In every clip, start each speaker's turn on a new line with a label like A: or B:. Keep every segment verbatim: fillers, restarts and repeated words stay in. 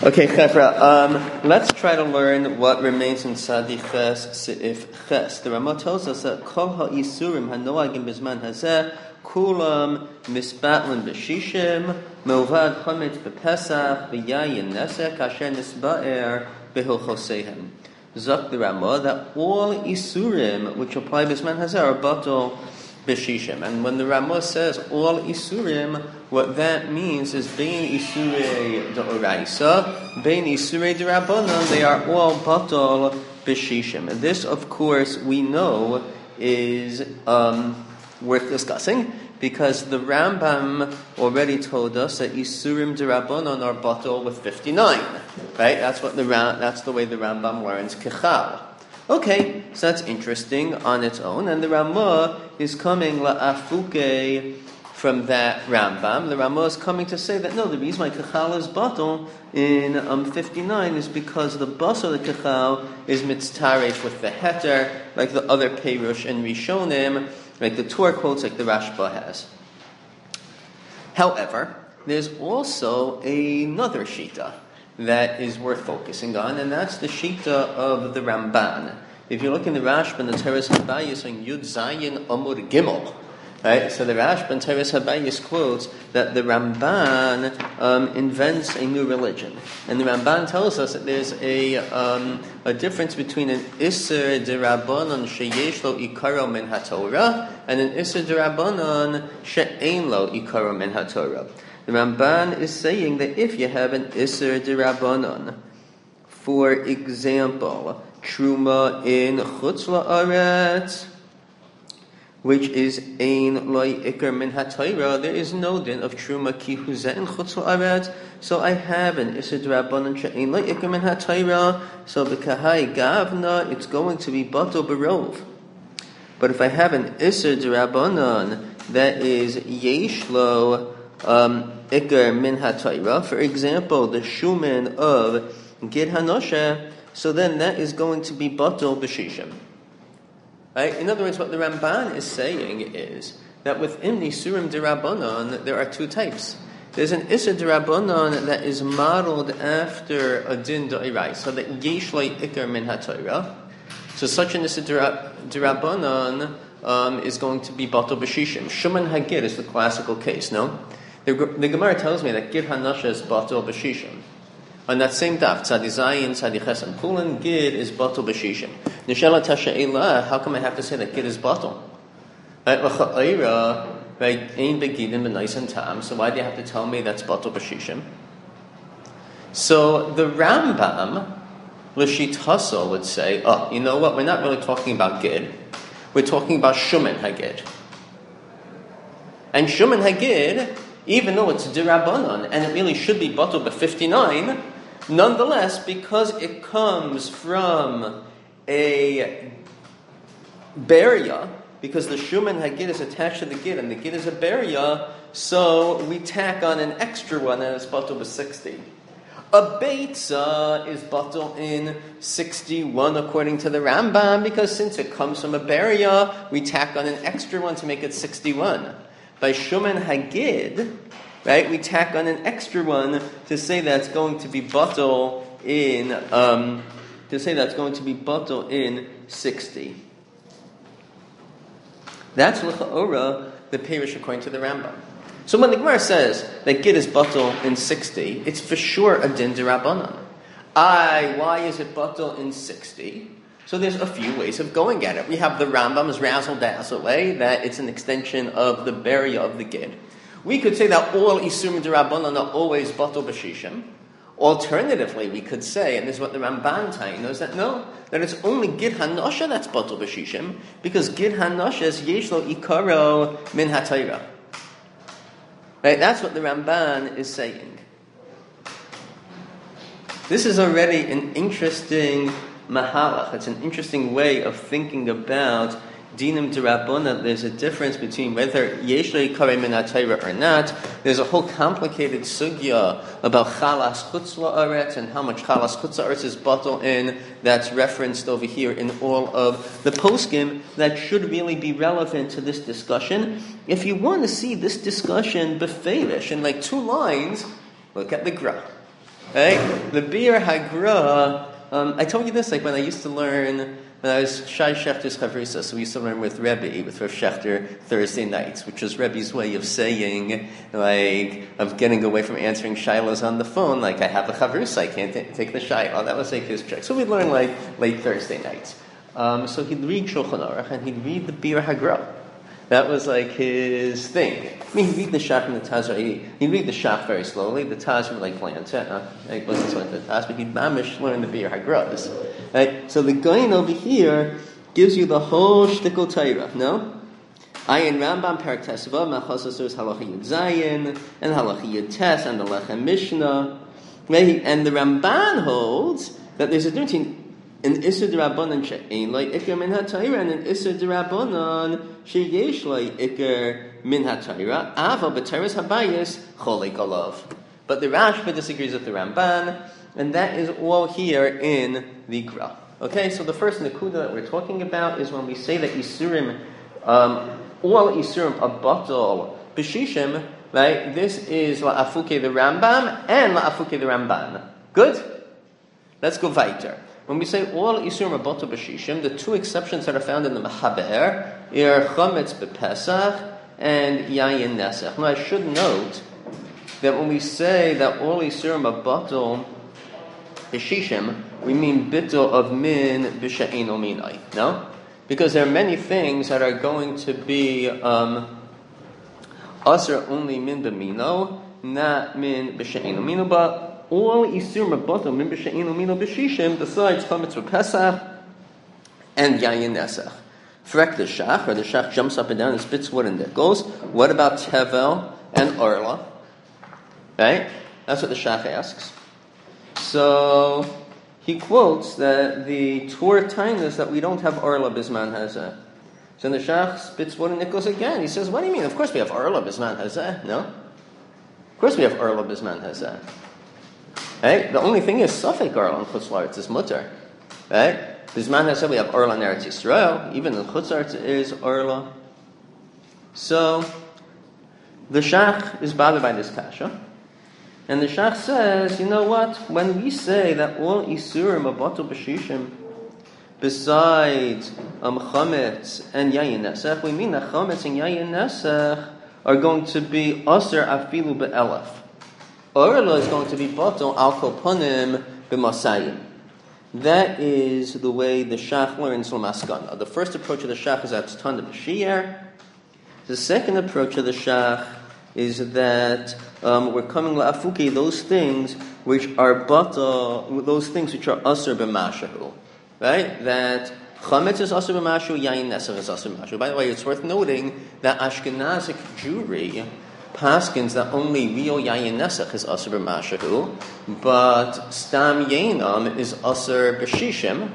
A: Okay, Chevra, um, let's try to learn what remains in Tzadi Ches Seif Ches. The Ramah tells us that Kol ha'isurim hanoagim bizman hazeh kulam misbatlan b'shishim me'uvad chametz b'pesach b'yayin nesek asher nisba'er b'hilchosehem. Zok the Ramah that all isurim which apply bizman hazeh are batal b'shishim. And when the Ramah says all isurim, what that means is bein isurei d'oraisa, bein isurei d'rabbanan, they are all batal b'shishim. And this, of course, we know is um, worth discussing because the Rambam already told us that isurim d'rabbanan are batal with fifty-nine. Right? That's what the that's the way the Rambam learns kechal. Okay, so that's interesting on its own, and the Ramah is coming la'afuke from that Rambam. The Ramah is coming to say that no, the reason why kechal is batal in um, fifty-nine is because the basal of kechal is mitztaref with the heter, like the other perush and rishonim, like the Torah quotes, like the Rashba has. However, there's also another shita that is worth focusing on, and that's the shita of the Ramban. If you look in the Rashba and the Teres Habayis on Yud Zayin Amud Gimel, right? So the Rashba and Teres Habayis quotes that the Ramban um, invents a new religion, and the Ramban tells us that there's a um, a difference between an Isser D'Rabbanan sheyesh lo ikaro min haTorah and an Isser D'Rabbanan she'ein lo ikaro min haTorah. The Ramban is saying that if you have an Isser D'Rabbanan, for example, Truma in Chutz La'aretz, which is Ein Lo Ikar Min HaTorah, there is no din of Truma Ki Huzeh in Chutz La'aretz, so I have an Isser D'Rabbanan She'ein Lo Ikar Min HaTorah, so B'Kahai Gavna, it's going to be Bato Barov. But if I have an Isser D'Rabbanan that is Yesh Lo Um, Ikar min ha-Torah, for example, the shumin of Gid Hanosha, so then that is going to be batal b'shishim. Right? In other words, what the Ramban is saying is that within the Isurim D'Rabbanan, there are two types. There's an Isser D'Rabbanan that is modeled after a din d'orai, so that yesh lo ikar min ha-Torah. So such an Isser D'Rabbanan um, is going to be batal b'shishim. Shuman Hagid is the classical case, no? The, the Gemara tells me that Gid Hanasha is batal b'shishim. On that same daf, Tzadi Zayin, Tzadi Ches, and Pulin, Gid is batal b'shishim. Nishela Tasha'ela, how come I have to say that Gid is batal? Right, L'cha'ira, right, Ein Begidim B'nais and Tam, so why do you have to tell me that's batal b'shishim? So the Rambam, L'shit Hassel, would say, oh, you know what, we're not really talking about Gid. We're talking about Shuman Hagid. And Shuman Hagid, even though it's D'Rabbanan, and it really should be batal by fifty-nine, nonetheless, because it comes from a beria, because the Shuman Hagid is attached to the Gid, and the Gid is a beria, so we tack on an extra one, and it's batal by sixty. A Beitza is batal in sixty-one, according to the Rambam, because since it comes from a beria, we tack on an extra one to make it sixty-one. By Shuman Hagid, right, we tack on an extra one to say that's going to be batal in um, to say that's going to be batal in sixty. That's l'cha'ora the perush according to the Rambam. So when the Gemara says that Gid is batal in sixty, it's for sure a din d'Rabbanan. I, why is it batal in sixty? So there's a few ways of going at it. We have the Rambam's razzle dazzle way that it's an extension of the beria of the Gid. We could say that all Isurim D'Rabbanan are always batal b'shishim. Alternatively, we could say, and this is what the Ramban telling knows, that no, that it's only Gid Hanosha that's batal b'shishim, because Gid Hanosha is yesh lo ikaro min ha-Torah. Right? That's what the Ramban is saying. This is already an interesting mahalach. It's an interesting way of thinking about dinim d'Rabbanan. There's a difference between whether yesh lo yikarei min ha-Torah or not. There's a whole complicated sugya about chalas chutz la'aretz and how much chalas chutz la'aretz is batal in. That's referenced over here in all of the poskim that should really be relevant to this discussion. If you want to see this discussion beferish in like two lines, look at the Gra. Right? The Bir Hagra, um, I told you this like when I used to learn, when I was Shai Shechter's Chavrusa, so we used to learn with Rebbe, with Rav Shechter, Thursday nights, which was Rebbe's way of saying, like, of getting away from answering shilas on the phone, like, I have a Chavrusa, I can't t- take the shilah. That was like his trick. So we'd learn like late Thursday nights. Um, so he'd read Shulchan Aruch, and he'd read the Bir Hagra. That was like his thing. I mean, he'd read the Shach and the Taz. He'd read the Shach very slowly. The Taz would like glance at. Uh, I wasn't so into the Taz, but he'd mamish learn the Bir Hagras. Right? So the Gaon over here gives you the whole shtickle Torah. No, Ayin Rambam Perak Tesva Machasasur Halacha Yud Zayin and Halacha Yud Tes and the Lechem Mishnah. Right? And the Ramban holds that there's a difference between an Isser D'Rabbanan she'ein like Iker Min HaTorah and an Isser D'Rabbanan she'yesh like Iker Min HaTorah Ava B'Teres Habayis Cholek Alav. But the Rashba disagrees with the Ramban, and that is all here in the Gra. Okay, so the first Nakuda that we're talking about is when we say that Isurim, um, all Isurim are Batal B'Shishim, right? This is La'afuke the Rambam and La'afuke the Ramban. Good? Let's go weiter. When we say all Isurim are Batal B'Shishim, the two exceptions that are found in the Mechaber are Chametz B'Pesach and Yayin Nesach. Now I should note that when we say that all Isurim are Batal B'Shishim, we mean Bittul of Min B'Sha'in Ominai. No? Because there are many things that are going to be um, Asr only Min B'Mino, not Min B'Sha'in Omino, but all Isurim are Batal Min B'Sha'in Omino B'Shishim besides Chametz B'Pesach and Yayin Nesach. Frek the Shach, or the Shach jumps up and down and spits wood and nickels. What about Tevel and Orla? Right? That's what the Shach asks. So he quotes that the Torah Tainus that we don't have Orla Bisman Hazeh. So the Shach spits wood and nickels again. He says, what do you mean? Of course we have Orla Bisman Hazeh. No? Of course we have Orla Bisman Hazeh. Right? The only thing is Safek Orla in Chutz La'aretz is Mutter. Right? Bisman Hazeh we have Orla in Eretz Yisrael. Even in Chutz La'aretz is Orla. So the Shach is bothered by this kasha. And the Shach says, you know what? When we say that all Isurim are Batal B'Shishim, besides um, Chametz and Yayin Nesach, we mean that Chametz and Yayin Nesach are going to be Aser Afilu Be'elef. Orla is going to be Batal Al Koponim B'Masayim. That is the way the Shach learns L'Maskana. The first approach of the Shach is at Tana B'Shiyar. The second approach of the Shach is that um, we're coming la'afuki, those things which are bata, those things which are asr b'mashahu, right? That chametz is asr b'mashahu, yayin nesach is asr b'mashahu. By the way, it's worth noting that Ashkenazic Jewry paskins that only real yayin nesach is asr b'mashahu, but stam yenam is asr b'shishim.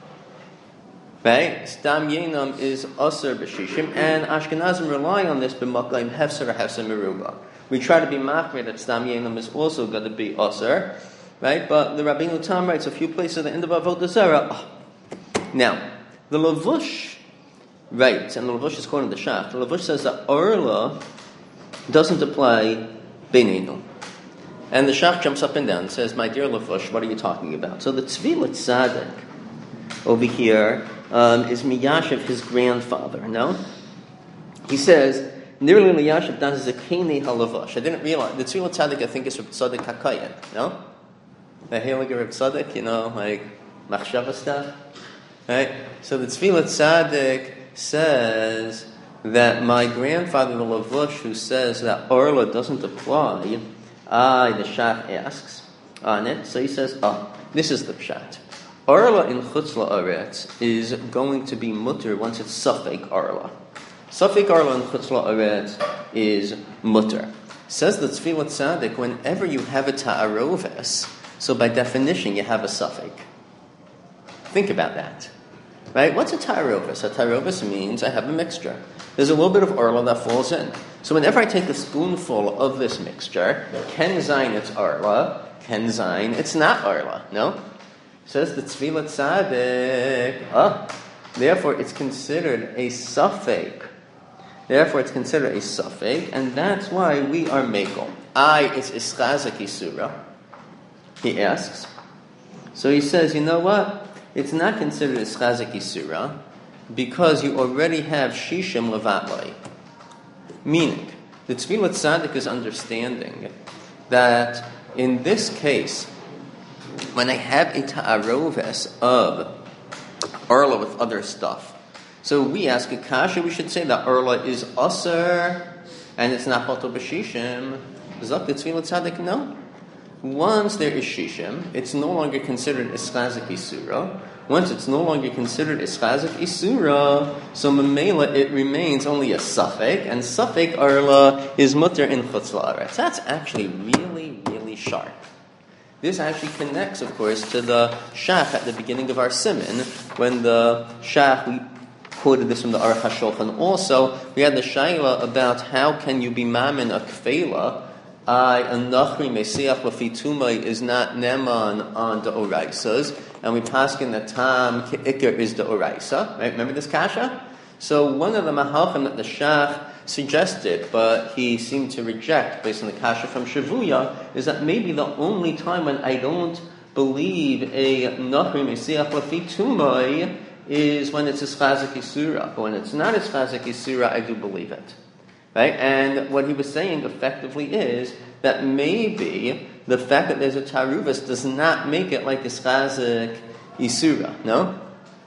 A: Right? Stam Yenam is Asr B'Shishim, and Ashkenazim rely on this b'makayim hefser or hefser meruba. We try to be machmir that Stam Yenam is also going to be Asr, right? But the Rabbeinu Tam writes a few places at the end of Avodah Zarah. Oh. Now, the Lavush writes, and the Lavush is quoting the Shach, the Lavush says that Orla doesn't apply Beinenu. And the Shach jumps up and down and says, my dear Lavush, what are you talking about? So the Tzvilat Tzaddik over here um, is Miyashiv, his grandfather, no? He says, Nirli Miyashiv dan Zakini Halavash. I didn't realize, the Tzvilat Tzaddik I think is Reb Tzaddik HaKayan, no? The Heilige Reb Tzaddik, you know, like Machshava stuff, right? So the Tzvilat Tzaddik says that my grandfather, the Lavush, who says that Orla doesn't apply, ah, the Shach asks on it, so he says, oh, this is the Pshat. Orla in Chutz La'aretz is going to be mutter once it's Safek Orla. Safek Orla in Chutz La'aretz is mutter. Says the Tzvilat Tzaddik, whenever you have a ta'aroves, so by definition you have a Safek. Think about that. Right? What's a ta'aroves? A ta'aroves means I have a mixture. There's a little bit of Orla that falls in. So whenever I take a spoonful of this mixture, Ken Zayin it's Orla, Ken Zayin it's not Orla. No? Says the Tzvilat Tzaddik, ah, therefore it's considered a Safek. Therefore it's considered a Safek, and that's why we are Mekel. I is Ischazik Isura. he asks. So he says, you know what? It's not considered as chazik isura because you already have shishim levatlai. Meaning, the Tfilat Tzaddik is understanding that in this case, when I have a ta'aroves of Arla with other stuff, so we ask a kasha, we should say that Arla is Aser and it's not Batal B'Shishim. Zok the Tfilat Tzaddik, no. Once there is Shishim, it's no longer considered Ischazik Isura. Once it's no longer considered Ischazik Isura, so Mamela it remains only a Safek, and Safek Arla is Mutter in Chutz La'aretz. That's actually really, really sharp. This actually connects, of course, to the Shach at the beginning of our Siman, when the Shach, we quoted this from the Aruch HaShulchan also, we had the Shaila about how can you be Mamin a Kfela. I, a Nachri Mesiach Lafitumai is not Neman on the Oraisas, and we pass in the Tam Ke'ikr is the Oraisa. Right? Remember this kasha? So one of the Mahalchim that the Shach suggested, but he seemed to reject based on the kasha from Shavuya, is that maybe the only time when I don't believe a Nachri Mesiach Lafitumai is when it's Ischazik Isura. But when it's not Ischazik Isura, I do believe it. Right? And what he was saying effectively is that maybe the fact that there's a taruvas does not make it like Ischazik Isura. No?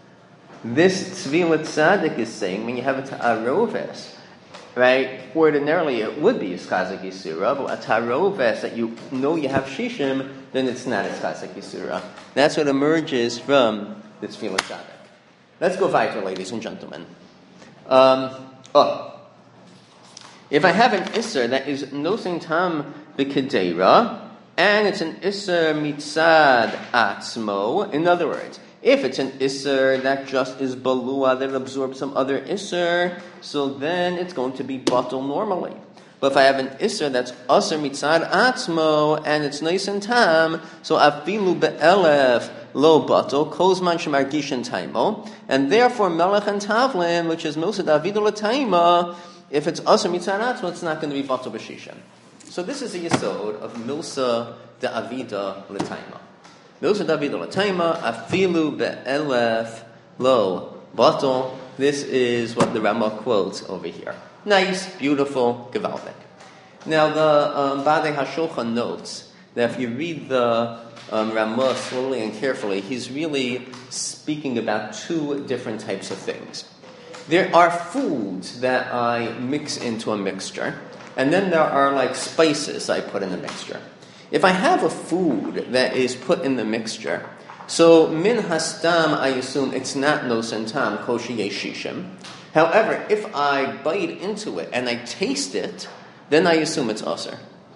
A: This Tfilat Tzaddik is saying when you have a taroves, right, ordinarily it would be Ischazik Isura, but a taroves that you know you have Shishim, then it's not Ischazik Isura. That's what emerges from the Tfilat Tzaddik. Let's go weiter, ladies and gentlemen. Um, oh. If I have an Isser that is Nosin Tam B'Kedeira, and it's an Isser Mitzad Atzmo, in other words, if it's an Isser that just is Balua, that absorbs some other Isser, so then it's going to be Batal normally. But if I have an Isser that's Asr Mitzad Atzmo, and it's Nosin Tam, so Afilu Be'elef Lo Batal, Kozman Shemargishin Taimo, and therefore Melech and Tavlin, which is Milsa Davidu L'Taima, if it's Asr Mitzad Atzmo, it's not going to be Batal B'Shishim. So this is the Yesod of Milsa Da'avida L'Taima. Milsa Da'avida L'Taima, Afilu Be'elef Lo Batal. This is what the Rama quotes over here. Nice, beautiful, gewaldig. Now the um, Badei HaShulchan notes that if you read the um, Rama slowly and carefully, he's really speaking about two different types of things. There are foods that I mix into a mixture, and then there are like spices I put in the mixture. If I have a food that is put in the mixture, so min hastam, I assume it's not nosen tam, kosher yeshishim. However, if I bite into it and I taste it, then I assume it's aser.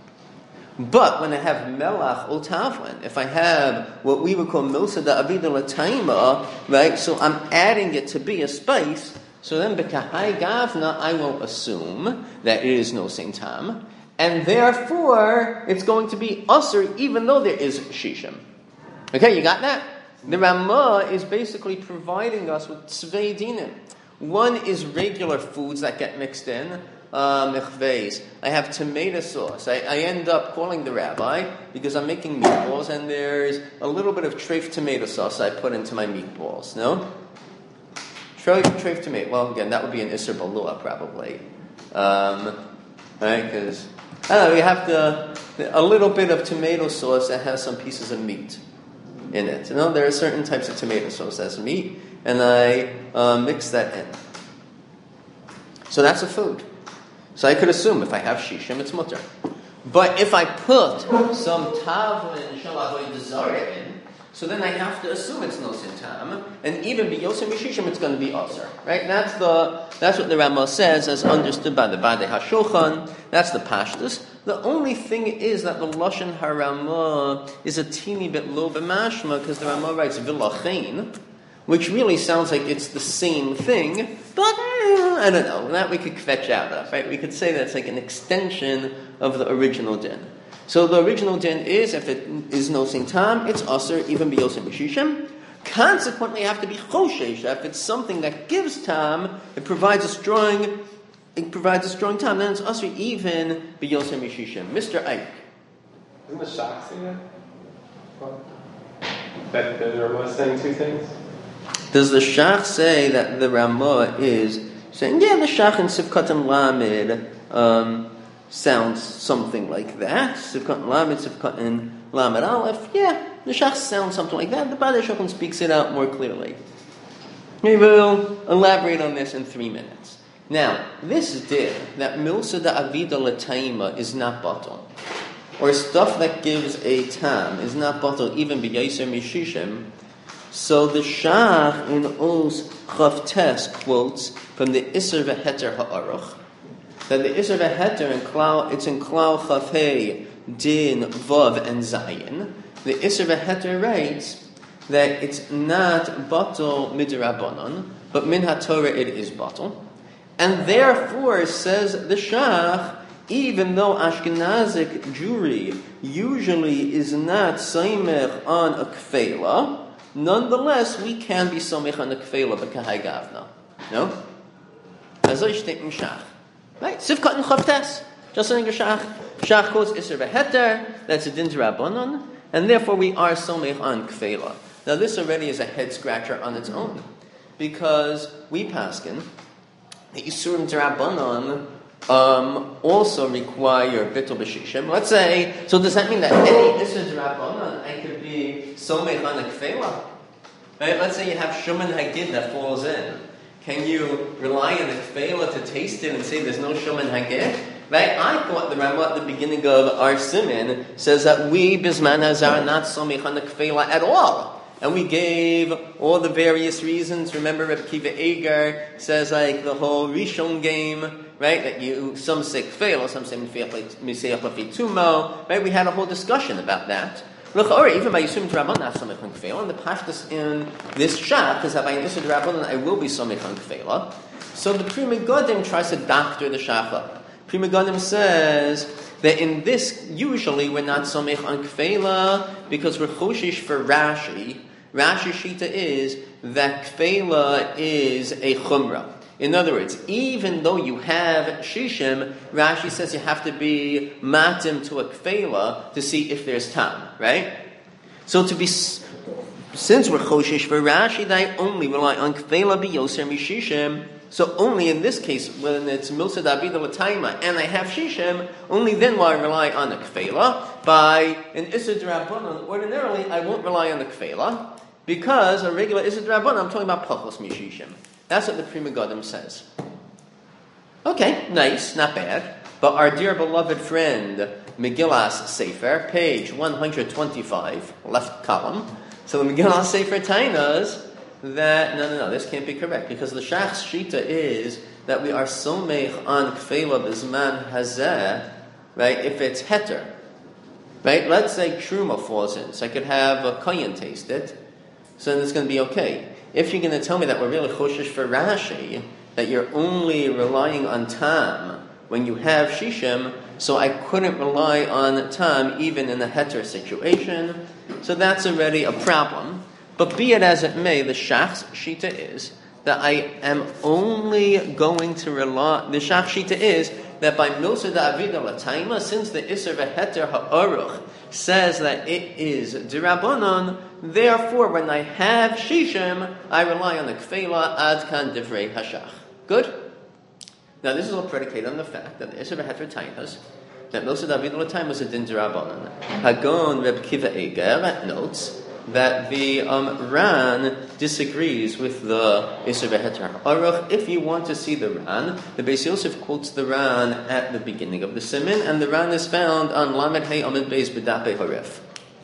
A: But when I have melach or tavlin, if I have what we would call milsa da'avida l'taima, right, so I'm adding it to be a spice, so then b'kahai gavna, I will assume that it is no same tam, and therefore it's going to be aser even though there is shishim. Okay, you got that? The Ramah is basically providing us with tzvei dinim. One is regular foods that get mixed in, uh, mechveis. I have tomato sauce. I, I end up calling the rabbi because I'm making meatballs, and there's a little bit of treif tomato sauce I put into my meatballs. No? Treif, treif tomato. Well, again, that would be an Isser Balua probably. Um, right? Because, I don't know, you have to, a little bit of tomato sauce that has some pieces of meat in it. You know, there are certain types of tomato sauce that's meat, and I uh, mix that in. So that's a food. So I could assume if I have shishim, it's mutter. But if I put some tavlin shalavoy dezara in, so then I have to assume it's nosin tam, and even b'yosem yishishim, it's going to be aser. Right? That's the that's what the Rama says, as understood by the Badei HaShulchan. That's the pashtus. The only thing is that the Lashon HaRama is a teeny bit low b'mashma, because the Rama writes vilachein, which really sounds like it's the same thing, but eh, I don't know. That we could fetch out of, right? We could say that's like an extension of the original din. So the original din is, if it is no same tam, it's aser, even b'yosem b'shishim. Consequently, you have to be choshesh. If it's something that gives tam, it provides a strong, it provides a strong tam. Then it's aser, even b'yosem b'shishim. Mister Ike.
B: Isn't the shock thing there? That the Ramah is saying two things?
A: Does the Shach say that the Ramah is saying, yeah, the Shach in Sivkat and Lamed um, sounds something like that. Sivkat and Lamed, Sivkat and Lamed Aleph. Yeah, the Shach sounds something like that. The Badei Shulchan speaks it out more clearly. We will elaborate on this in three minutes. Now, this din, that Milsa da Avida L'Taima is not batal, or stuff that gives a tam is not batal, even b'yaiser mishishim. So the Shach in Os Chavtes quotes from the Isser V'Heter Ha'aruch that the Isser V'Heter in Klal, it's in Klal Chavhei Din Vav and Zayin. The Isser V'Heter writes that it's not batal midrabanan, but min haTorah it is batal, and therefore says the Shach, even though Ashkenazic Jewry usually is not saimech on a kfela, nonetheless, we can be somech on the kfela b'kahai gavna. No? Azoy shteitim Shach. Right? Sivkat and Chavtes. Just like a Shach. Shach quotes Isser V'Heter. That's a din d'Rabbanan. And therefore we are somech on kfela. Now this already is a head scratcher on its own. Because we paskin, the Isurim d'Rabbanan um, also require bittul b'shishim. Let's say, so does that mean that any Isser d'Rabbanan I could be somech on a kfela? Right? Let's say you have shuman hagid that falls in. Can you rely on the kfela to taste it and say there's no shuman hagid? Right? I thought the Ramah at the beginning of our siman says that we bisman hazar not somech on the kfela at all. And we gave all the various reasons. Remember, Reb Kiva Eger says like the whole Rishon game, right? That you, some say kfela, some say miseach lefitumo, right? We had a whole discussion about that. Or even by Yisum D'Rabbanan, not somech on kfela. And the pashtus in this Shach is that by Yisum D'Rabbanan, I will be somech on kfela. So the Pri Megadim tries to doctor the Shach up. Pri Megadim says that in this, usually we're not somech on kfela because we're choshish for Rashi. Rashi Shita is that kfela is a chumrah. In other words, even though you have shishim, Rashi says you have to be matim to a kfela to see if there's tam, right? So to be, since we're choshish for Rashi, that I only rely on kfela biyoser mishishim. So only in this case, when it's milsa d'avida l'taima and I have shishim, only then will I rely on the kfela. By an Isser D'Rabbanan, ordinarily I won't rely on the kfela because a regular Isser D'Rabbanan, I'm talking about pachos mishishim. That's what the Pri Megadim says. Okay, nice, not bad. But our dear beloved friend Megillas Sefer, page one hundred twenty-five, left column. So the Megillas Sefer tainas that, no, no, no, this can't be correct, because the Shach's Shita is that we are somech on kfela bizman hazeh, right, if it's heter. Right? Let's say truma falls in, so I could have a kohen taste it, so then it's going to be okay. If you're going to tell me that we're really choshish for Rashi, that you're only relying on tam when you have shishim, so I couldn't rely on tam even in a heter situation, so that's already a problem. But be it as it may, the Shach's Shita is that I am only going to rely, the Shach Shita is that by Milsa D'Avida L'Taima, since the Isser V'Heter Ha'aruch says that it is D'Rabbanan, therefore when I have Shishim, I rely on the Kfela Ad Kan Divrei Hashach. Good? Now this is all predicated on the fact that the Isser V'Heter Taimas, that Milsa D'Avida L'Taima is a Din D'Rabbanan. Hagon Reb Kiva Eger notes that the um, Ran disagrees with the Isser V'Heter Ha'aruch. If you want to see the Ran, the Beis Yosef quotes the Ran at the beginning of the Siman, and the Ran is found on Lamed Hey Amid Beis B'Dapei Haref.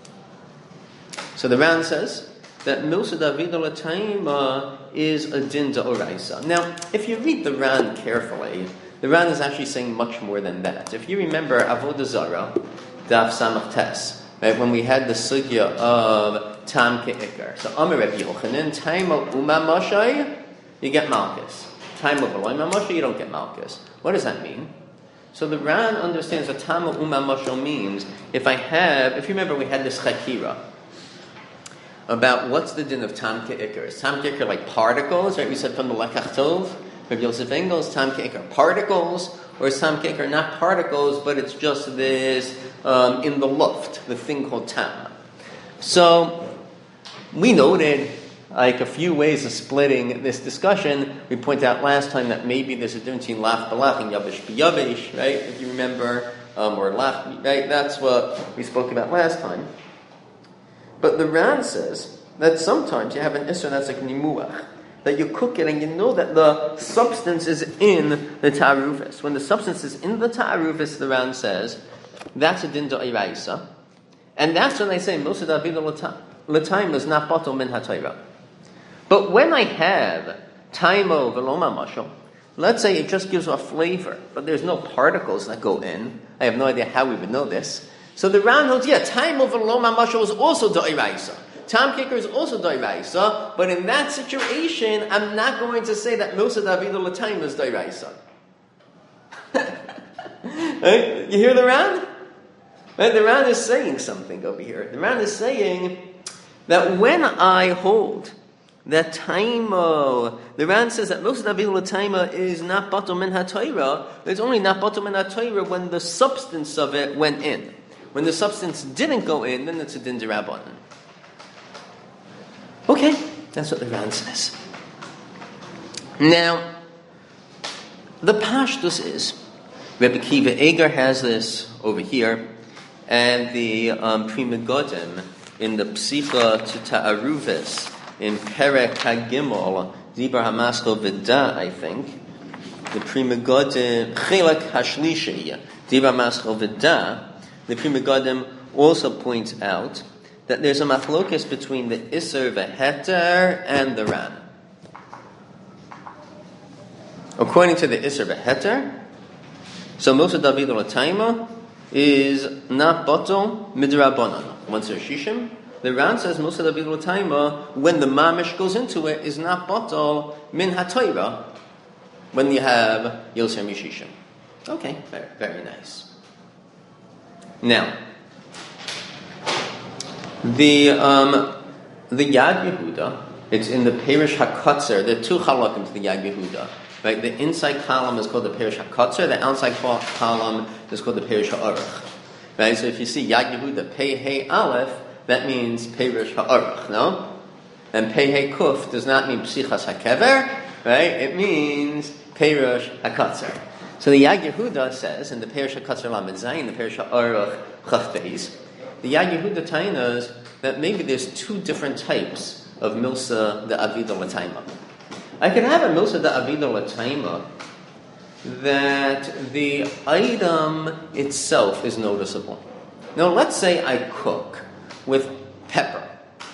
A: So the Ran says that Milsa D'Avida L'Taima is a din d'oraisa. Now, if you read the Ran carefully, the Ran is actually saying much more than that. If you remember Avodah Zarah, Daf Samach Tes, right, when we had the sugya of Tam Ke'ikar. So, Amar Reb Yochanan, Time of Uma Moshe, you get Malchus. Time of Eloim Moshe, you don't get Malchus. What does that mean? So the Ran understands that Tam of Uma Moshe means, if I have, if you remember we had this Chakira about what's the din of Tam Ke'ikar. Is Tam Ke'ikar like particles, right? We said from the Lekach Tov, Reb Yosef Engels, Tam Ke'ikar particles, or is Tam Ke'ikar not particles, but it's just this, um, in the luft, the thing called Tam. So we noted like a few ways of splitting this discussion. We pointed out last time that maybe there's a difference between lach b'lach and yavish b'yavish, right? If you remember, um, or lach, right? That's what we spoke about last time. But the Ran says that sometimes you have an isser that's like nimuach, that you cook it and you know that the substance is in the ta'arufis. When the substance is in the ta'arufis, the Ran says, that's a din da'iraisa. And that's when they say, Milsa David l'taima is not batal min ha'torah. But when I have taimo v'lo mamashal, let's say it just gives off flavor, but there's no particles that go in. I have no idea how we would know this. So the Ran holds, yeah, taimo v'lo mamashal is also da'iraisa. Tam kicker is also da'iraisa, but in that situation, I'm not going to say that Milsa David l'taima is da'iraisa. Right? You hear the Ran? Right? The Ran is saying something over here. The Ran is saying that when I hold that taimo, the Ran says that Milsa David l'taima is not batal min ha'torah. It's only not batal min ha'torah when the substance of it went in. When the substance didn't go in, then it's a din d'Rabbanan. Okay, that's what the Ran says. Now, the pashtus is, Rebbe Kiva Eger has this over here, and the um, Pri Megadim in the Psicha to Ta'aruvis in Perek HaGimel, Dibar HaMaskal V'da, I think, the Pri Megadim, Chelak HaShlishi, Dibar HaMaskal V'da, the Pri Megadim also points out that there's a machlokas between the Isser V'Heter and the Ran. According to the Isser V'Heter, so Milsa David l'taima is not batal midrabanan. Once there's shishim, the Ran says Milsa David l'taima, when the mamish goes into it, is not batal min ha'torah, when you have yoser mishishim. Okay, very, very nice. Now, the um, the Yad Yehuda, it's in the Perish HaKotzer. There are two halakim to the Yad Yehuda. Right, the inside column is called the Perish HaKotzer. The outside column is called the Perish HaAruch. Right, so if you see Yad Yehuda Pei Hey Aleph, that means Perish HaAruch, no? And Pei Hey Kuf does not mean Psichas HaKever, right? It means Perish HaKotzer. So the Yad Yehuda says in the Perish HaKotzer Lamed Zayin, the Perish HaAruch Chaf Beis, the Yad Yehuda tainas that maybe there's two different types of Milsa the Avida l'taima. I can have a Milsa da Avida l'taima that the item itself is noticeable. Now, let's say I cook with pepper.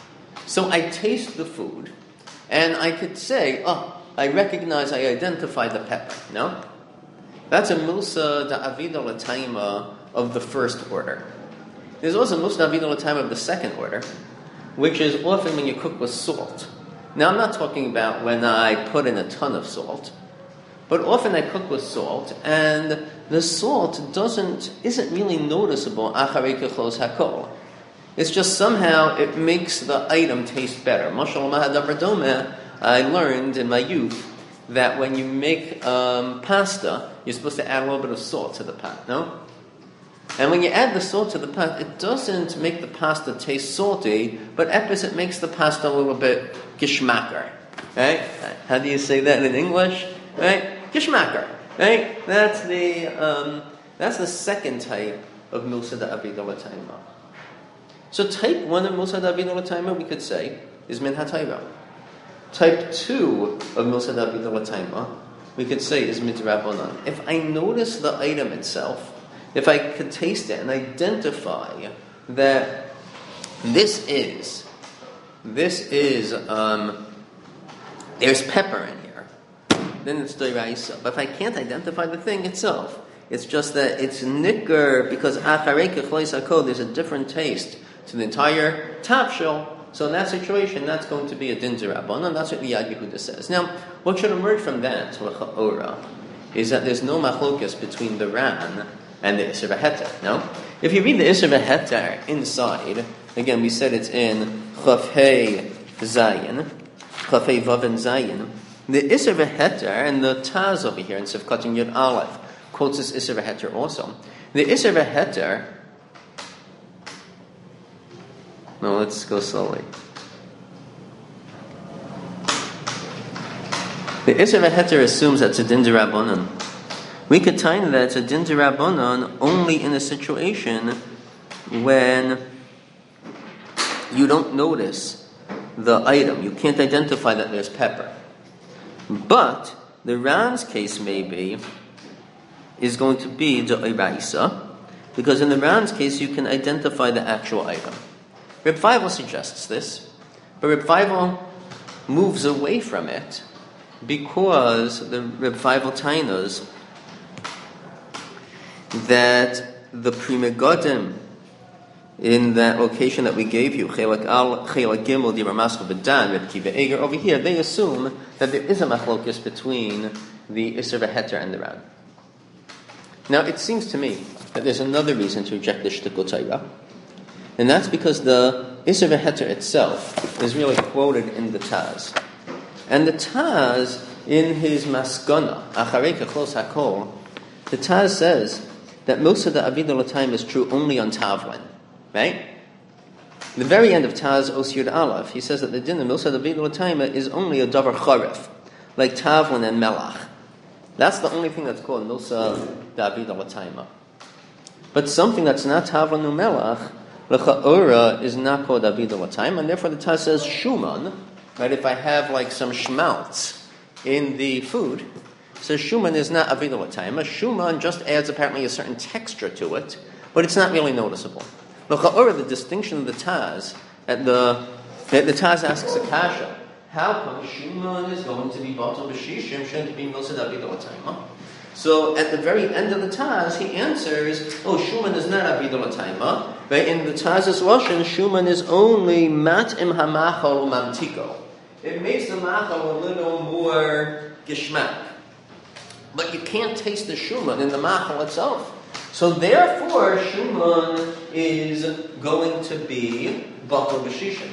A: So I taste the food, and I could say, oh, I recognize, I identify the pepper. No? That's a Milsa da Avida l'taima of the first order. There's also Milsa da Avida l'taima of the second order, which is often when you cook with salt. Now, I'm not talking about when I put in a ton of salt, but often I cook with salt, and the salt doesn't isn't really noticeable. Acharei kechlos hakol. It's just somehow it makes the item taste better. Mashal mahadavar domeh. I learned in my youth that when you make um, pasta, you're supposed to add a little bit of salt to the pot. No. And when you add the salt to the pot, it doesn't make the pasta taste salty, but epis, it makes the pasta a little bit gishmaker. Right? How do you say that in English? Right? Gishmaker. Right? That's the um, that's the second type of Milsa da Avida l'taima. So type one of Milsa da Avida l'taima, we could say, is min ha'torah. Type two of Milsa da Avida l'taima, we could say, is midrabanan. If I notice the item itself, if I could taste it and identify that this is, this is, um, there's pepper in here, then it's d'oraisa. But if I can't identify the thing itself, it's just that it's nicker because acharei kechlos hakol, there's a different taste to the entire tafshil. So in that situation, that's going to be a din d'Rabbanan. That's what the Yad Yehuda says. Now, what should emerge from that, l'cha'ora, is that there's no machlokas between the Ran and the Isser V'Heter. No? If you read the Isser V'Heter inside, again, we said it's in Chaf Hey Zayin, Chaf Hey Vav and Zayin. The Isser V'Heter, and the Taz over here in Sivkot Yud Aleph quotes this Isser V'Heter also. The Isser V'Heter No, let's go slowly. The Isser V'Heter assumes that it's a din d'Rabbanan. We could time that it's a din d'Rabbanan only in a situation when you don't notice the item. You can't identify that there's pepper. But the Ran's case maybe is going to be d'Oraisa, because in the Ran's case you can identify the actual item. Reb Feivel suggests this, but Reb Feivel moves away from it because the Reb Feivel tainas that the Pri Megadim in that location that we gave you, Chelak Al, Chelak Gimel, Di Ramascha B'dan, Reb Kiva Eger, over here, they assume that there is a machlokes between the Isser V'Heter and the Ran. Now, it seems to me that there's another reason to reject the Shtikul Torah, and that's because the Isser V'Heter itself is really quoted in the Taz. And the Taz, in his Maskana, Acharei Kechlos HaKol, the Taz says that Milsa Da'avida L'Taim is true only on Tavlin. Right? The very end of Taz Os Yud Aleph, he says that the din of Milsa Da'avida L'Taim is only a davar charef, like Tavlin and Melach. That's the only thing that's called Milsa Da'avida L'Taim. But something that's not Tavlin or Melach, L'cha'ora, is not called Da'avida L'Taim, and therefore the Taz says Shuman, right? If I have like some schmaltz in the food, so Shuman is not Avida L'Taim. Shuman just adds apparently a certain texture to it, but it's not really noticeable. L'cha'ora, the distinction of the Taz, at the the, the Taz asks a kasha, how come Shuman is going to be batal b'shishim, shouldn't it be milsa d'avida l'taima? So at the very end of the Taz, he answers, oh, Shuman is not avida l'taima. Right? In the Taz's Lashon, Shuman is only mat'im hamachal mamtiko. It makes the machal a little more gishmak. But you can't taste the Shuman in the machal itself. So therefore, Shuman is going to be batal b'shishim,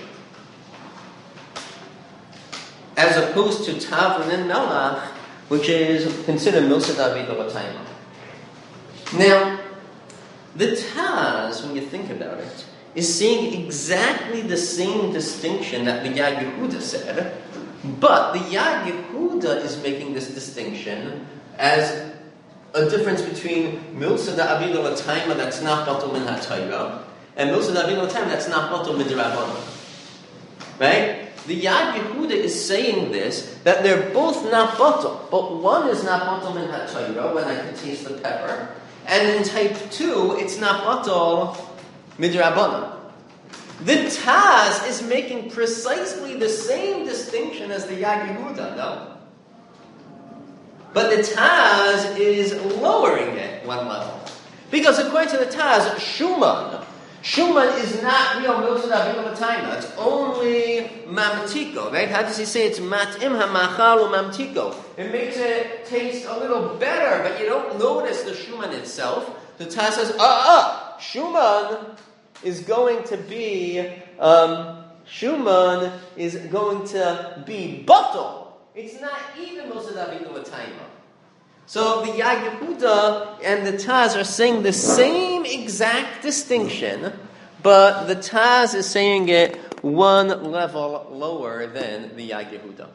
A: as opposed to Tavlin and Melach, which is considered milsa d'avida l'taima. Now, the Taz, when you think about it, is saying exactly the same distinction that the Yad Yehuda said, but the Yad Yehuda is making this distinction as a difference between milsa d'avida l'taima that's not batal min ha'Torah and milsa d'avida l'taima that's not batal min d'Rabbanan. Right? The Yad Yehuda is saying this, that they're both not batal, but one is not batal min ha'Torah when I can taste the pepper, and in type two, it's not batal min d'Rabbanan. The Taz is making precisely the same distinction as the Yad Yehuda, no? But the Taz is lowering it one level. Because according to the Taz, Shuman, Shuman is not real milsa d'avida l'taima. It's only mamtiko, right? How does he say it's mat'im hamachal mamtiko? It makes it taste a little better, but you don't notice the Shuman itself. The Taz says, ah, ah, Shuman is going to be, um, Shuman is going to be batal. It's not even milsa d'avida l'taima. So the Yad Yehuda and the Taz are saying the same exact distinction, but the Taz is saying it one level lower than the Yad Yehuda.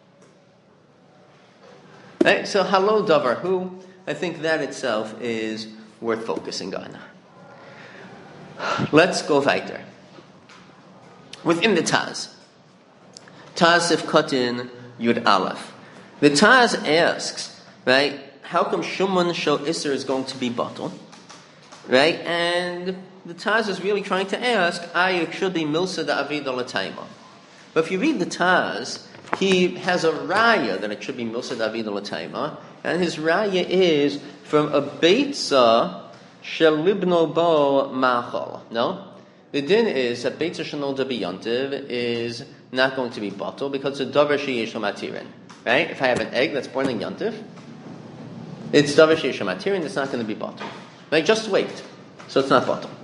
A: Right, so Halo Davar Hu, I think that itself is worth focusing on. Let's go weiter. Within the Taz, Taz Sif Katin Yud Aleph. The Taz asks, right, how come Shuman Shel Isser is going to be batal? Right? And the Taz is really trying to ask, Ayuk should be milsa d'avida l'taima. But if you read the Taz, he has a raya that it should be milsa d'avida l'taima, and his raya is from a beitza shel libno bo machal. No? The din is that beitza shenol debiyantiv is not going to be batal because the davar sheyesh matirin. Right? If I have an egg that's born in yantiv, it's davar sheyesh matirin, it's not going to be batal. Right? Just wait. So it's not batal.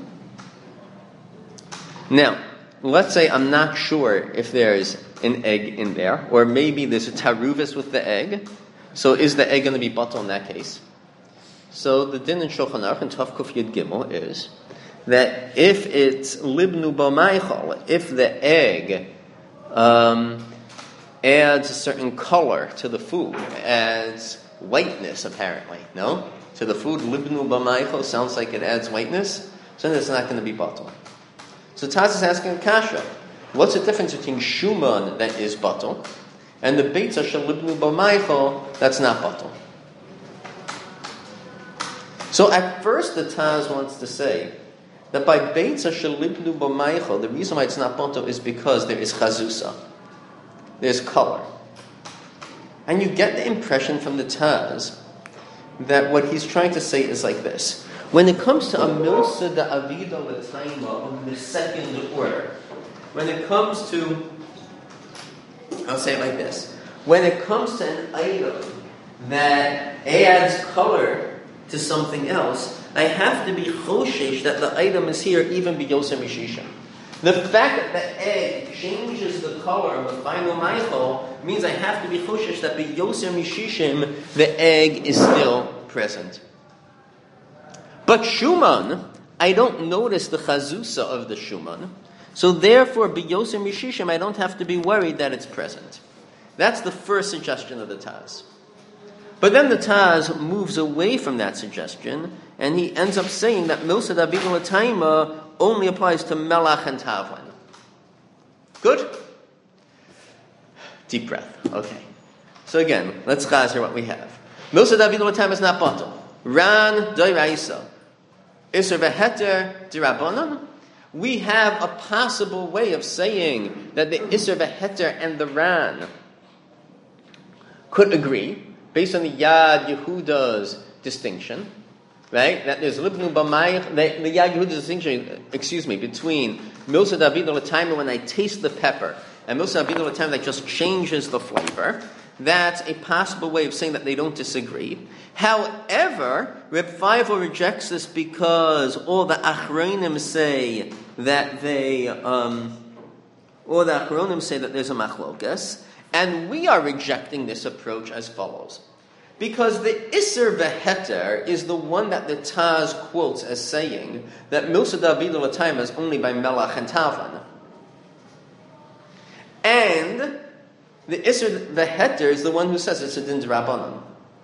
A: Now, let's say I'm not sure if there's an egg in there, or maybe there's a taruvis with the egg. So is the egg going to be batal in that case? So the din in Shulchan Aruch and Tav Kuf Yud Gimel is that if it's libnu b'maichol, if the egg um, adds a certain color to the food, adds whiteness apparently, no? To the food, libnu b'maichol sounds like it adds whiteness, so then it's not going to be batal. So Taz is asking a kasha, what's the difference between shuman that is batal and the beitza shel libnu b'maichol that's not batal? So at first the Taz wants to say that by beitza shel libnu b'maichol, the reason why it's not batal is because there is chazusa. There's color. And you get the impression from the Taz that what he's trying to say is like this. When it comes to a milsa da avida l'taima of the second order, when it comes to, I'll say it like this, when it comes to an item that adds color to something else, I have to be choshesh that the item is here even b'yoser mishishim. The fact that the egg changes the color of the final maichol means I have to be choshesh that b'yoser mishishim the egg is still present. But shuman, I don't notice the chazusa of the shuman, so therefore b'yoser mishishim I don't have to be worried that it's present. That's the first suggestion of the Taz. But then the Taz moves away from that suggestion, and he ends up saying that milsa d'avida l'taima only applies to melach and tavlin. Good? Deep breath. Okay. So again, let's chazer what we have. Milsa d'avida l'taima is not batal. Ran doiraisa. Iser v'heter d'rabanan. We have a possible way of saying that the iser v'heter and the ran could agree, based on the Yad Yehuda's distinction, right? That there's libnu b'mayich, the, the Yad Yehuda's distinction, excuse me, between milsa d'avida l'taima when I taste the pepper and milsa d'avida l'taima that just changes the flavor. That's a possible way of saying that they don't disagree. However, Reb Feivel rejects this because all the Achronim say that they, um, all the Achronim say that there's a machlokas, and we are rejecting this approach as follows. Because the Isser V'Heter is the one that the Taz quotes as saying that Milsa d'avida l'taima is only by Melach and Tavlan. And the Isser V'Heter is the one who says it's a Din D'Rabbanan.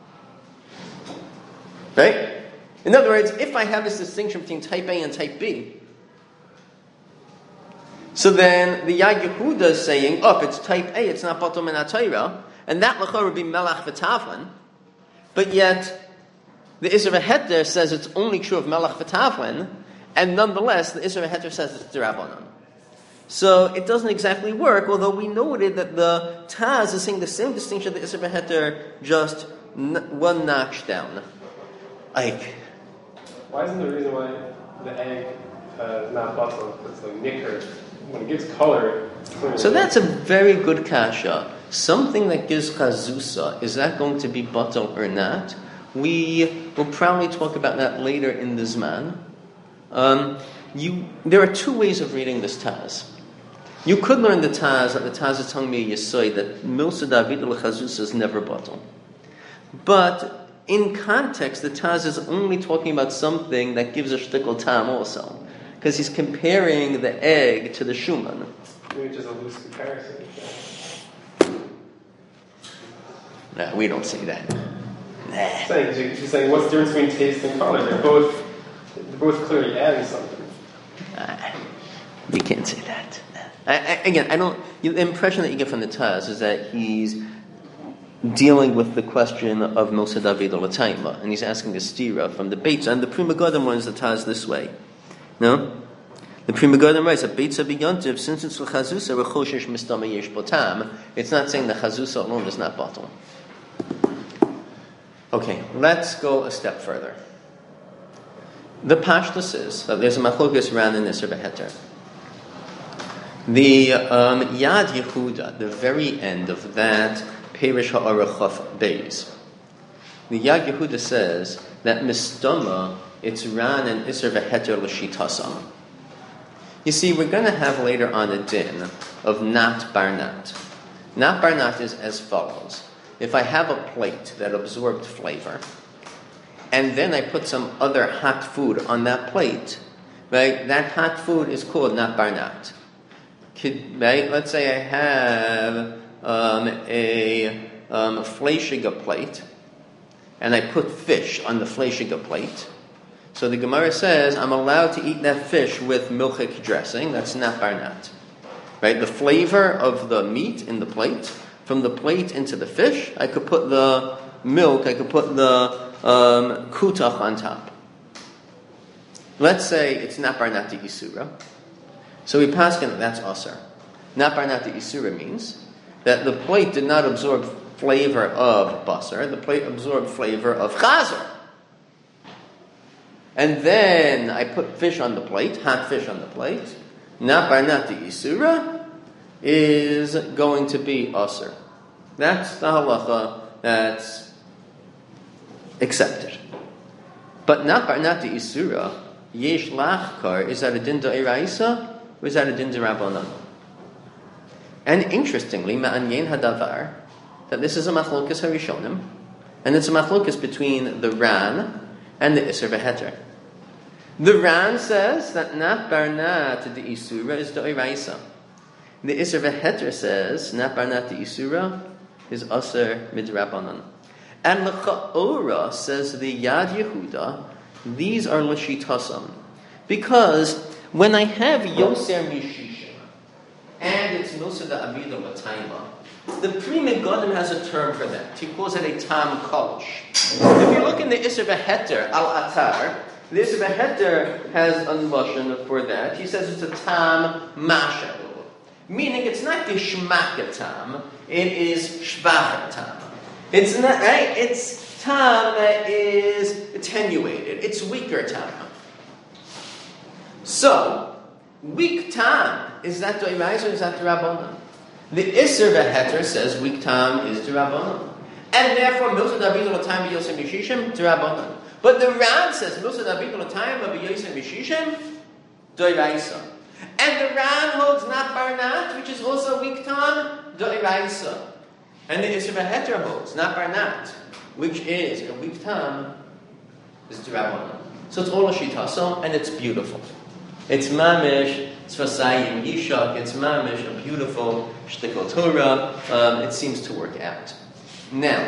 A: Right? In other words, if I have this distinction between type A and type B, so then the Yad Yehuda is saying, oh, if it's type A, it's not Batal Min HaTorah, and that L'chor would be Melach V'Tavlan, but yet the Isser V'Heter says it's only true of Melach V'Tavlan, and nonetheless the Isser V'Heter says it's D'Rabbanan. So it doesn't exactly work, although we noted that the Taz is saying the same distinction of the Isser V'Heter, just n- one notch down. Like,
B: why isn't the reason why the egg uh, is not batal? It's like nicker. When it gives color, it's clear.
A: So that's a very good kasha. Something that gives chazusa, is that going to be batal or not? We will probably talk about that later in the Zman. Um, you, there are two ways of reading this Taz. You could learn the Taz, that the Taz is telling me a Yesod, that milsa d'avida l'chazusa is never batal. But in context, the Taz is only talking about something that gives a shtickle tam also. Because he's comparing the egg to the shuman.
B: Maybe just a loose comparison.
A: No, we don't say that. Nah.
B: Saying, she's saying, what's the difference between taste and color? They're both, they're both clearly adding something.
A: Uh, you can't say that. I, I, again, I don't. You, the impression that you get from the Taz is that he's dealing with the question of milsa d'avida l'taima, and he's asking the stira from the Beitza, and the Pri Megadim runs the Taz this way. No? The Pri Megadim writes, a Beitza b'yontiv, since it's l'chazusa, rechoshesh mistama yesh botam, it's not saying the chazusa alone is not batal. Okay, let's go a step further. The Pashtus is that there's a machlokas ran in Isser V'Heter. The um, Yad Yehuda, the very end of that Perish Ha'arachaf Beis, the Yad Yehuda says that mistama, it's ran and Isser V'Heter l'shitasam. You see, we're going to have later on a din of Nat Barnat. Nat Barnat is as follows. If I have a plate that absorbed flavor, and then I put some other hot food on that plate, right? That hot food is called not barnat. Right? Let's say I have um, a um, fleischiga plate, and I put fish on the fleischiga plate. So the Gemara says I'm allowed to eat that fish with milchik dressing. That's not barnat. Right? The flavor of the meat in the plate, from the plate into the fish, I could put the milk, I could put the um, kutach on top. Let's say it's not barnat de isura. So we pass in that's asar. Not barnat de isura means that the plate did not absorb flavor of basar, the plate absorbed flavor of chazer. And then I put fish on the plate, hot fish on the plate. Not barnat de isura is going to be asar. That's the halacha that's accepted. But not barnat de isura, yesh lachkar, is that a din d'oraisa or is that a din d'rabbanan? And interestingly, ma'anyen hadavar, that this is a machlokas harishonim, and it's a machlokas between the Ran and the Isser v'Heter. The Ran says that not barnat de isura is d'oraisa. The Isser v'Heter says not barnat de isura is aser midrabanan. And the Cha'ora says the Yad Yehuda, these are l'shitasam, because when I have yoser mishishim and it's nosa da avida l'taima, the Pri Megadim has a term for that. He calls it a tam kolosh. If you look in the Isser v'Heter al atar, the Isser v'Heter has a lashon for that. He says it's a tam mashal, meaning it's not gishmak tam, it is shvach tam. It's not right. It's tam that is attenuated. It's weaker tam. So weak tam, is that d'oraisa or is that d'rabbanan? The Isser v'Heter says weak tam is d'rabbanan, and therefore milsa d'avida l'tayim b'yosem mishishim d'rabbanan. But the Ran says milsa d'avida l'tayim b'yosem mishishim d'oraisa, and the Ran holds not barnat, which is also weak tam, d'oraisa, and the Isser v'Heter holds not barnat, which is a weak tam, is d'rabbanan. So it's all a shitaso, and it's beautiful. It's mamish, it's vasayim yishak, it's mamish, a beautiful shtikol Torah. Um, it seems to work out. Now,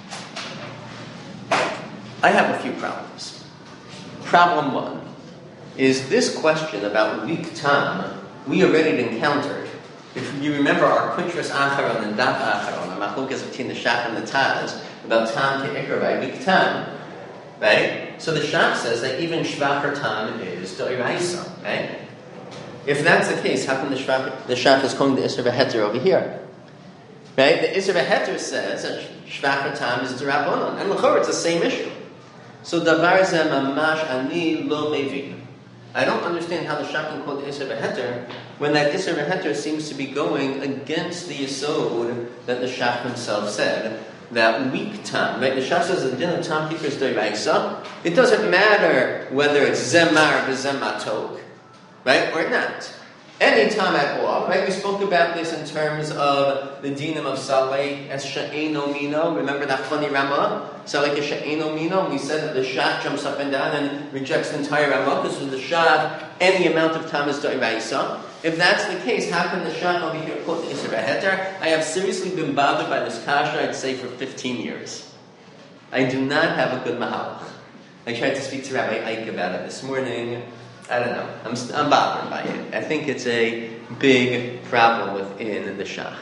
A: I have a few problems. Problem one is this question about weak tam we already encountered. If you remember our Quintras Acharon and Daf Acharon, the machlokas between the Shach and the Taz, about tam ke'ikr by weak tam. Right? So the Shach says that even shvacher tam is d'oraisa, right? If that's the case, how come the Shach, the Shach is calling the Isser v'Heter over here? Right? The Isser v'Heter says that shvacher tam is d'rabbanan, and l'chor it's the same issue. So davar zeh mamash ani lo mevin. I don't understand how the Shach can quote the Isser v'Heter when that Isser v'Heter seems to be going against the yesod that the Shach himself said. That weak tam, right? The Shach says the din of tam hikr is d'oraisa. It doesn't matter whether it's zemar b'zematok, right, or not. Any tam at all, right? We spoke about this in terms of the dinim of saleh as she'eno mino. Remember that funny Ramah? Saleh as she'eno mino. We said that the Shach jumps up and down and rejects the entire Ramah because with the Shach, any amount of tam is d'oraisa. If that's the case, how can the Shach over here quote the Isser v'Heter? I have seriously been bothered by this kasha, I'd say, for fifteen years. I do not have a good mahalach. I tried to speak to Rabbi Ike about it this morning. I don't know. I'm, I'm bothered by it. I think it's a big problem within the Shach.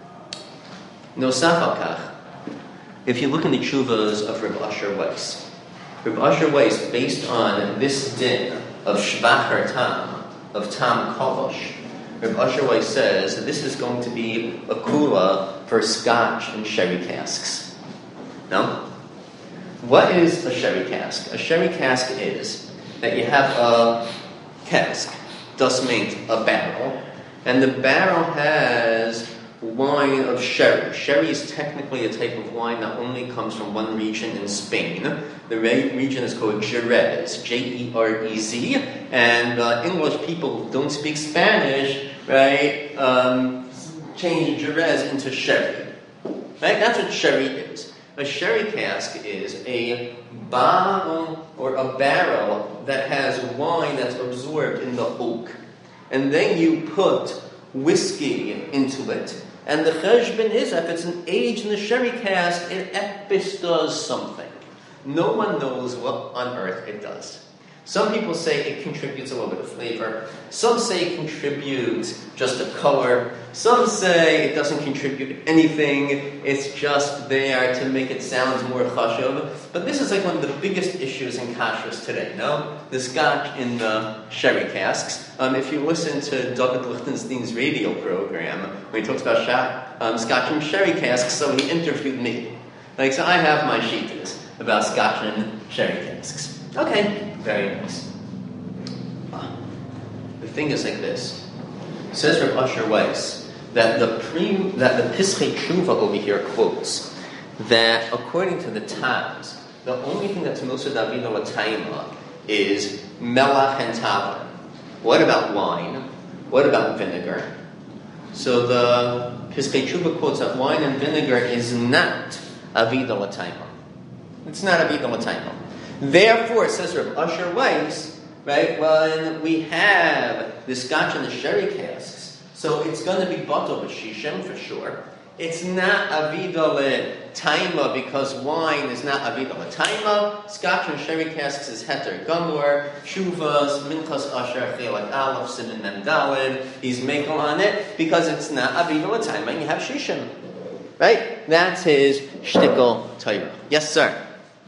A: Nosaf al kach, if you look in the tshuvas of Reb Asher Weiss, Reb Asher Weiss, based on this din of shvacher tam, of tam kolosh, Reb Asher Weiss says that this is going to be a kula for scotch and sherry casks. No? What is a sherry cask? A sherry cask is that you have a cask, das meint a barrel, and the barrel has wine of sherry. Sherry is technically a type of wine that only comes from one region in Spain. The re- region is called Jerez, J E R E Z, and uh, English people who don't speak Spanish, right, um, change Jerez into sherry. Right? That's what sherry is. A sherry cask is a bottle or a barrel that has wine that's absorbed in the oak. And then you put whiskey into it. And the cheshbon is, if it's an age in the sherry cask, it epis does something. No one knows what on earth it does. Some people say it contributes a little bit of flavor. Some say it contributes just a color. Some say it doesn't contribute anything. It's just there to make it sound more chashuv. But this is like one of the biggest issues in kashrus today, no? The scotch in the sherry casks. Um, if you listen to David Lichtenstein's radio program, when he talks about sh- um, scotch in sherry casks, so he interviewed me. Like, so I have my sheetas about scotch in sherry casks. Okay, very nice. The thing is like this. It says Reb Asher Weiss that the pre, that the Pischei Tshuva over here quotes that according to the Taz, the only thing that's Mosa David Latayma is melach and tavan. What about wine? What about vinegar? So the Pischei Tshuva quotes that wine and vinegar is not Avida Latayma. It's not Avida Latayma. Therefore, says Reb Asher Weiss, right, when we have the scotch and the sherry casks, so it's going to be bottled with shishem for sure. It's not avida l'taima because wine is not avida l'taima. Scotch and sherry casks is heter gamur. Shuvas, minchas asher chelak aleph, simin mem dalid. He's making on it because it's not avida l'taima and you have shishem. Right? That's his shtickle Torah. Yes, sir.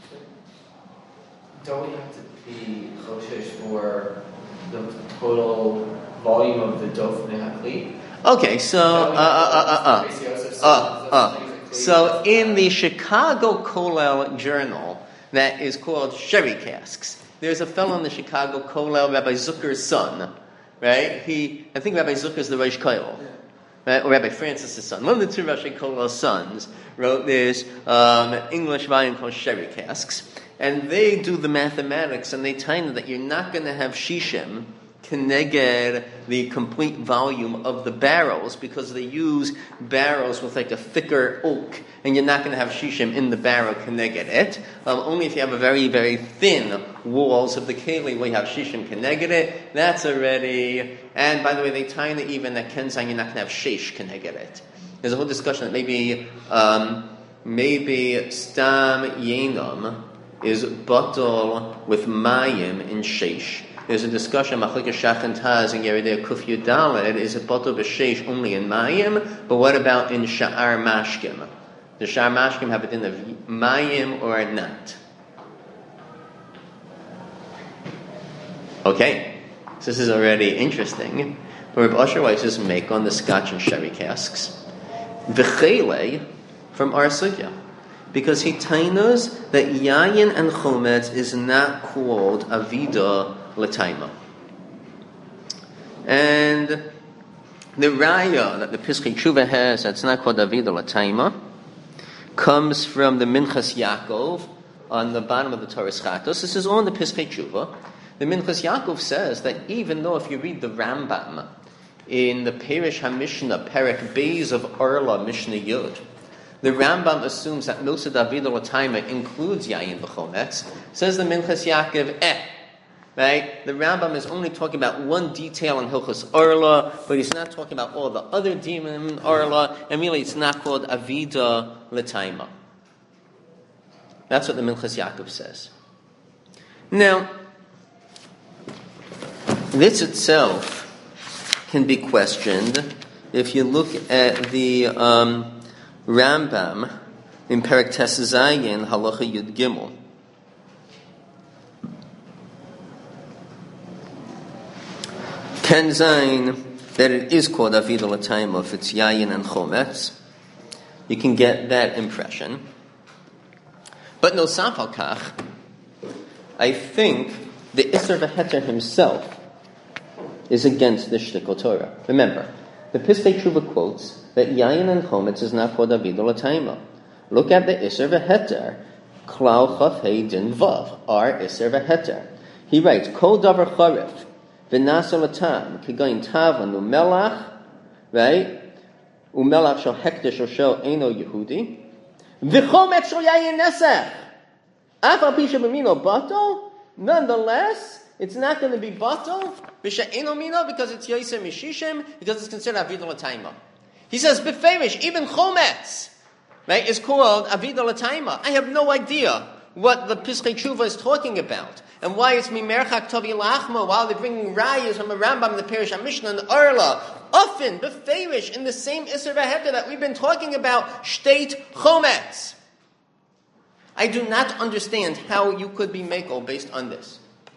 C: Don't we have to be choshesh for the total volume of the dough from the hakli?
A: Okay, so uh, uh, uh, uh, uh, uh, so in the Chicago Kollel Journal that is called Sherry Casks, there's a fellow in the Chicago Kollel, Rabbi Zucker's son, right? He, I think Rabbi Zucker is the Rosh Kollel, right? Or Rabbi Francis' son. One of the two Rosh Kollel's sons wrote this um, English volume called Sherry Casks. And they do the mathematics, and they tell you that you're not going to have shishim keneged the complete volume of the barrels because they use barrels with like a thicker oak, and you're not going to have shishim in the barrel keneged it. Um, only if you have a very, very thin walls of the keli where you have shishim keneged it. That's already. And by the way, they tie in even that kenzang you're not going to have sheish keneged it. There's a whole discussion that maybe um, maybe stam yenam is bottle with mayim in sheish. There's a discussion, Machlekes Shach and Taz and Yeridei Kuf Yud Daled, is it bottle b'sheish only in mayim, but what about in sha'ar mashkim? Does sha'ar mashkim have it in the mayim or not? Okay, so this is already interesting. But Reb Asher Weiss is make on the scotch and sherry casks. V'chele from our sugya. Because he tells that yayin and chometz is not called avida l'taima. And the raya that the Pischei Tshuva has that's not called avida l'taima comes from the Minchas Yaakov on the bottom of the Torah Chatos. This is all in the Pischei Tshuva. The Minchas Yaakov says that even though if you read the Rambam in the Perish HaMishnah, Perek Beis of Arla Mishnah Yud, the Rambam assumes that Milsa David L'Taima includes Yayin B'chometz. Says the Minchas Yaakov, eh, right? The Rambam is only talking about one detail in Hilchos Arla, but he's not talking about all the other demon in Arla, and really it's not called Avida L'Taima. That's what the Minchas Yaakov says. Now, this itself can be questioned if you look at the um, Rambam in Perek Tes Zayin Halacha Yud Gimel. Ken Zayin that it is called Avida L'Taima if it's Yayin and Chometz. You can get that impression. But no Safal Kach, I think the Isser V'Heter himself is against the Shtikol Torah. Remember, the Pischei Tshuva quotes that Yayin and Chometz is not called Avida L'Taima. Look at the Isser V'Heter. Klal Chaf Hei Din Vav. Ar Isser V'Heter. He writes, Kol Davar Charif V'Nasa L'Tam Kigayin Tavan Umelach, right? Umelach Shal Hekdesh Shal Eino Yehudi V'chomet shel yayin nesech. Afal pisha b'mino bato. Nonetheless, it's not going to be bato. B'sha'eno mino, because it's yoser mishishim, because it's considered avida l'taima. He says, b'ferish, even chometz, right, is called avida l'taima. I have no idea what the Pischei Tshuva is talking about, and why it's mimerchak tovi lachma, while they're bringing rayas from the Rambam, the Perish HaMishnah, and the Orla. Often, b'ferish, in the same Isser V'Heter that we've been talking about, shteit chometz. I do not understand how you could be mekel based on this.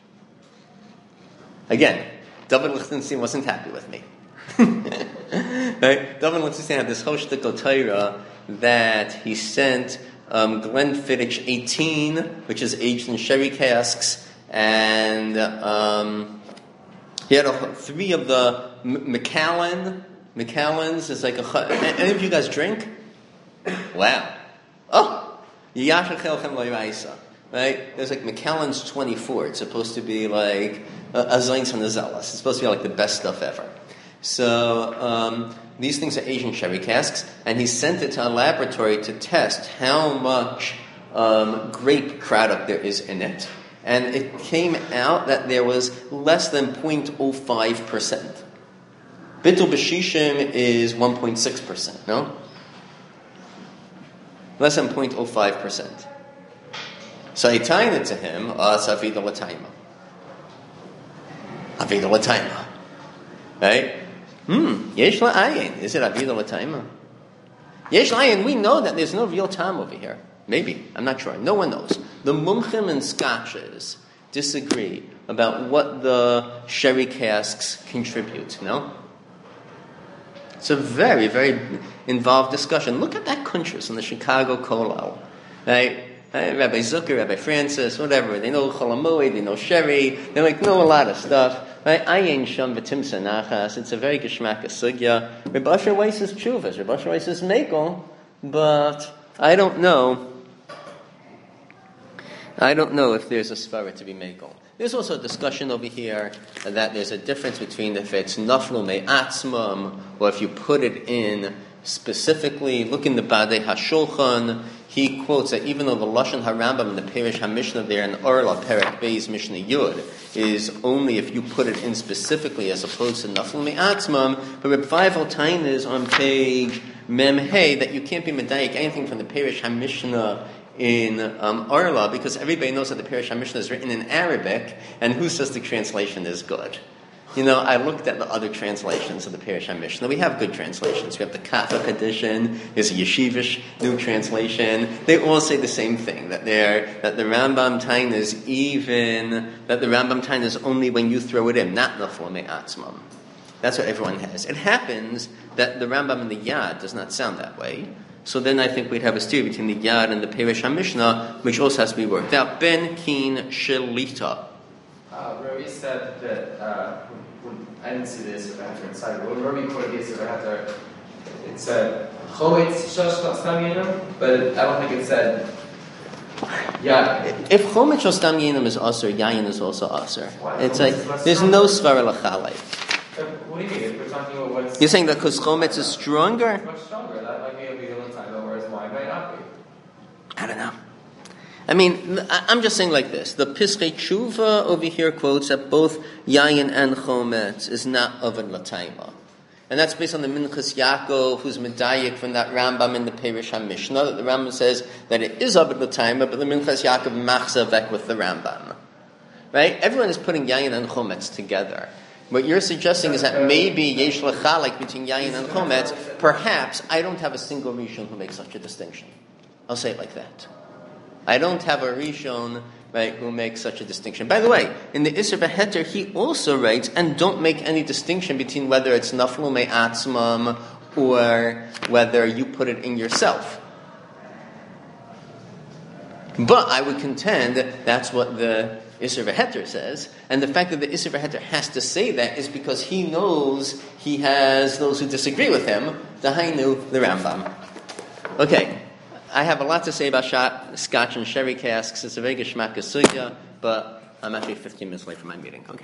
A: Again, David Lichtenstein wasn't happy with me. Right? David Lichtenstein had this whole shtick of Torah that he sent um, Glenfiddich eighteen, which is aged in sherry casks, and um, he had a, three of the M- Macallan. Macallan's is like a. Any of you guys drink? Wow. Oh. Right? There's like Macallan's twenty-four. It's supposed to be like a Zainz and a Zealous. It's supposed to be like the best stuff ever. So um, these things are Asian sherry casks, and he sent it to a laboratory to test how much um, grape product there is in it. And it came out that there was less than zero point zero five percent. Bittul b'shishim is one point six percent, no? Less than zero point zero five percent. So I tie it to him, ah, it's avida l'taima. Avida l'taima. Right? Hmm, yesh la'ayin. Is it avida l'taima? Yesh la'ayin, we know that there's no real time over here. Maybe, I'm not sure. No one knows. The mumchim and scotches disagree about what the sherry casks contribute, no? It's a very, very involved discussion. Look at that kuntras in the Chicago Kollel, right? Rabbi Zucker, Rabbi Francis, whatever. They know Cholamoid, they know sherry, they like know a lot of stuff. Right? Ayin Sham V'Timsa Nachas. It's a very geshmak sugya. Rabbi Asher Weiss is Chuvas. Rabbi Asher Weiss is Mekel, but I don't know. I don't know if there's a svara to be Mekel. There's also a discussion over here that there's a difference between if it's naflu me'atzmam or if you put it in specifically. Look in the Badei HaShulchan. He quotes that even though the Lashon HaRambam and the Perish HaMishnah there in Orla, Perek Beis Mishnah Yud, is only if you put it in specifically as opposed to naflu me'atzmam, but Reb Feivel Tain is on page Mem Hey that you can't be medayik anything from the Perish HaMishnah in um, Orla, because everybody knows that the Perish HaMishnah is written in Arabic, and who says the translation is good? You know, I looked at the other translations of the Perish HaMishnah. We have good translations. We have the Kafak edition. There's a Yeshivish new translation. They all say the same thing, that they're, that the Rambam Tain is even, that the Rambam Tain is only when you throw it in, not naflu me'atzmam. That's what everyone has. It happens that the Rambam in the Yad does not sound that way. So then I think we'd have a steer between the Yad and the Perish HaMishnah, which also has to be worked out. Ben Keen Shelita.
C: Uh, Rabbi said that, uh, when, I didn't see this if I have to inside, but when Rabbi quoted this if I have to, it said, Chometz Stam Yinam, but I don't think it said, yeah.
A: If Chometz Stam Yinam is Aser, Yayin is also Aser. It's like, there's no Svara L'chalei.
C: What do you mean? If we're talking about what's...
A: You're saying that because Chometz is stronger?
C: Much stronger. That might be a big time, whereas wine might not be.
A: I don't know. I mean, I'm just saying like this. The Pischei Tshuva over here quotes that both Yayin and Chometz is not Oven L'Taima. And that's based on the Minchas Yaakov, who's Medayik from that Rambam in the Perish HaMishnah. That the Rambam says that it is Oven L'Taima, but the Minchas Yaakov machza vek with the Rambam. Right? Everyone is putting Yayin and Chometz together. What you're suggesting is that maybe yesh l'chalek between Yayin and Chometz. Perhaps I don't have a single Rishon who makes such a distinction. I'll say it like that. I don't have a Rishon, right, who makes such a distinction. By the way, in the Isser V'Heter, he also writes, and don't make any distinction between whether it's naflu me'atzmam or whether you put it in yourself. But I would contend that that's what the Isser V'Heter says, and the fact that the Isser V'Heter has to say that is because he knows he has those who disagree with him, the Hainu, the Rambam. Okay, I have a lot to say about shot, scotch and sherry casks. It's a very geshmak sugya, but I'm actually fifteen minutes late for my meeting. Okay.